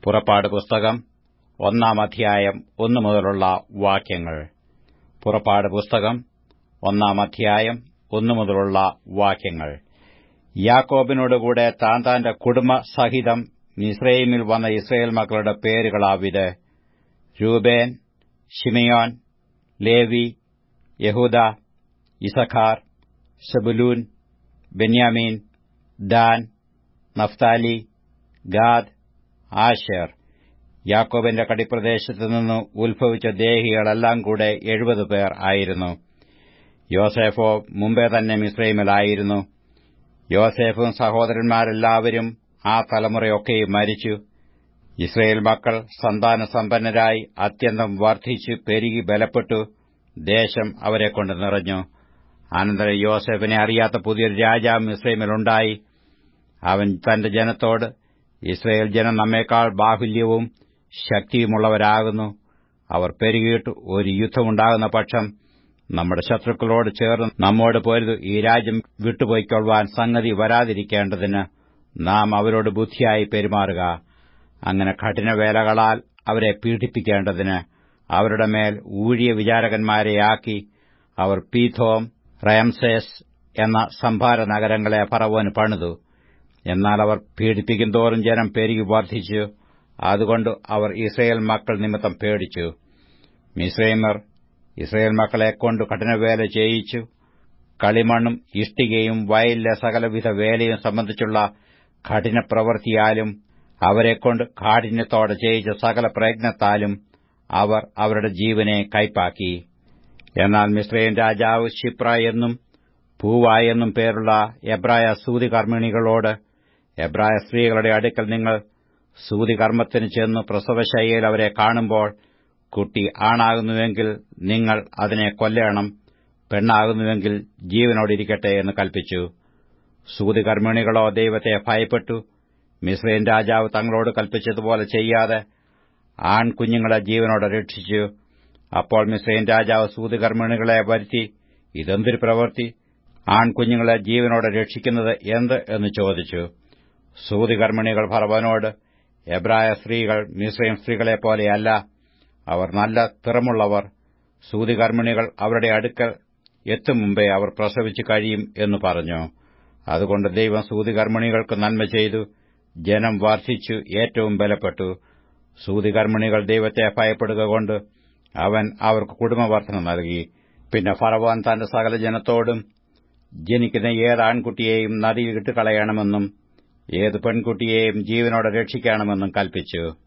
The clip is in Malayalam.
പുറപ്പാട് പുസ്തകം 1 അധ്യായം 1 മുതലുള്ള വാക്യങ്ങൾ. പുറപ്പാട് പുസ്തകം 1 അധ്യായം 1 മുതലുള്ള വാക്യങ്ങൾ. യാക്കോബിനോടുകൂടെ താന്റെ കുടുംബസഹിതം മിസ്രയീമിൽ വന്ന ഇസ്രായേൽ മക്കളുടെ പേരുകളാവിത്: രൂബേൻ, ശിമെയോൻ, ലേവി, യെഹൂദ, Issachar, Zebulun, Benjamin, Dan, Naphtali, Gad, Asher. യാക്കോബിന്റെ കടിപ്രദേശത്തുനിന്ന് ഉത്ഭവിച്ച ദേഹികളെല്ലാം കൂടെ 70 പേർ ആയിരുന്നു. യോസേഫോ മുമ്പേ തന്നെ മിസ്രയീമിലായിരുന്നു. യോസേഫും സഹോദരന്മാരെല്ലാവരും ആ തലമുറയൊക്കെയും മരിച്ചു. ഇസ്രായേൽ മക്കൾ സന്താനസമ്പന്നരായി അത്യന്തം വർദ്ധിച്ചു പെരുകി ബലപ്പെട്ടു. ദേശം അവരെക്കൊണ്ട് നിറഞ്ഞു. അനന്തരം യോസേഫിനെ അറിയാത്ത പുതിയൊരു രാജാവ് മിസ്രയീമിലുണ്ടായി. അവൻ തന്റെ ജനത്തോട്, ഇസ്രായേൽ ജനം നമ്മേക്കാൾ ബാഹുല്യവും ശക്തിയുമുള്ളവരാകുന്നു. അവർ പെരുകിയിട്ട് ഒരു യുദ്ധമുണ്ടാകുന്ന പക്ഷം നമ്മുടെ ശത്രുക്കളോട് ചേർന്ന് നമ്മോട് പൊരുതു ഈ രാജ്യം വിട്ടുപോയിക്കൊള്ളുവാൻ സംഗതി വരാതിരിക്കേണ്ടതിന് നാം അവരോട് ബുദ്ധിയായി പെരുമാറുക. അങ്ങനെ കഠിനവേലകളാൽ അവരെ പീഡിപ്പിക്കേണ്ടതിന് അവരുടെ മേൽ ഊഴിയ വിചാരകന്മാരെയാക്കി അവർ പീഥോം, റയംസേസ് എന്ന സംഭാര നഗരങ്ങളെ ഫറവോന് പണിതു. എന്നാൽ അവർ പീഡിപ്പിക്കുന്തോറും ജനം പെരുകി വർദ്ധിച്ചു. അതുകൊണ്ട് അവർ ഇസ്രായേൽ മക്കൾ നിമിത്തം പേടിച്ചു. മിസ്രയീമ്യർ ഇസ്രായേൽ മക്കളെക്കൊണ്ട് കഠിനവേല ചെയ്യിച്ചു. കളിമണ്ണും ഇഷ്ടികയും വയലിലെ സകലവിധ വേലയും സംബന്ധിച്ചുള്ള കഠിനപ്രവൃത്തിയാലും അവരെക്കൊണ്ട് കാഠിന്യത്തോടെ ചെയ്യിച്ച സകല പ്രയത്നത്താലും അവർ അവരുടെ ജീവനെ കൈപ്പാക്കി. എന്നാൽ മിസ്രയീം രാജാവ് ശിപ്ര എന്നും പൂവ എന്നും പേരുള്ള എബ്രായ സൂതികർമ്മിണികളോട്, എബ്രായ സ്ത്രീകളുടെ അടുക്കൽ നിങ്ങൾ സൂതികർമ്മത്തിന് ചെന്നു പ്രസവശയ്യയിൽ അവരെ കാണുമ്പോൾ കുട്ടി ആണാകുന്നുവെങ്കിൽ നിങ്ങൾ അതിനെ കൊല്ലേണം, പെണ്ണാകുന്നുവെങ്കിൽ ജീവനോടിരിക്കട്ടെ എന്ന് കൽപ്പിച്ചു. സൂതികർമ്മിണികളോ ദൈവത്തെ ഭയപ്പെട്ടു. മിസ്രയീം രാജാവ് തങ്ങളോട് കൽപ്പിച്ചതുപോലെ ചെയ്യാതെ ആൺകുഞ്ഞുങ്ങളെ ജീവനോടെ രക്ഷിച്ചു. അപ്പോൾ മിസ്രയീം രാജാവ് സൂതികർമ്മിണികളെ വരുത്തി, ഇതെന്തൊരു പ്രവൃത്തി? ആൺകുഞ്ഞുങ്ങളെ ജീവനോടെ രക്ഷിക്കുന്നത് എന്ത് എന്ന് ചോദിച്ചു. സൂതികർമ്മിണികൾ ഫറവോനോട്, എബ്രായ സ്ത്രീകൾ മിസ്രയീം സ്ത്രീകളെപ്പോലെയല്ല, അവർ നല്ല തിറമുള്ളവർ. സൂതികർമ്മിണികൾ അവരുടെ അടുക്കൽ എത്തും മുമ്പേ അവർ പ്രസവിച്ചു കഴിയും എന്ന് പറഞ്ഞു. അതുകൊണ്ട് ദൈവം സൂതികർമ്മിണികൾക്ക് നന്മ ചെയ്തു. ജനം വർദ്ധിച്ചു ഏറ്റവും ബലപ്പെട്ടു. സൂതികർമ്മിണികൾ ദൈവത്തെ ഭയപ്പെടുകകൊണ്ട് അവൻ അവർക്ക് കുടുംബവർദ്ധന നൽകി. പിന്നെ ഫറവോൻ തന്റെ സകല ജനത്തോടും ജനിക്കുന്ന ഏത് ആൺകുട്ടിയെയും നദിയിൽ ഇട്ടുകളയണമെന്നും ഏത് പെൺകുട്ടിയെയും ജീവനോടെ രക്ഷിക്കണമെന്നും കൽപ്പിച്ചു.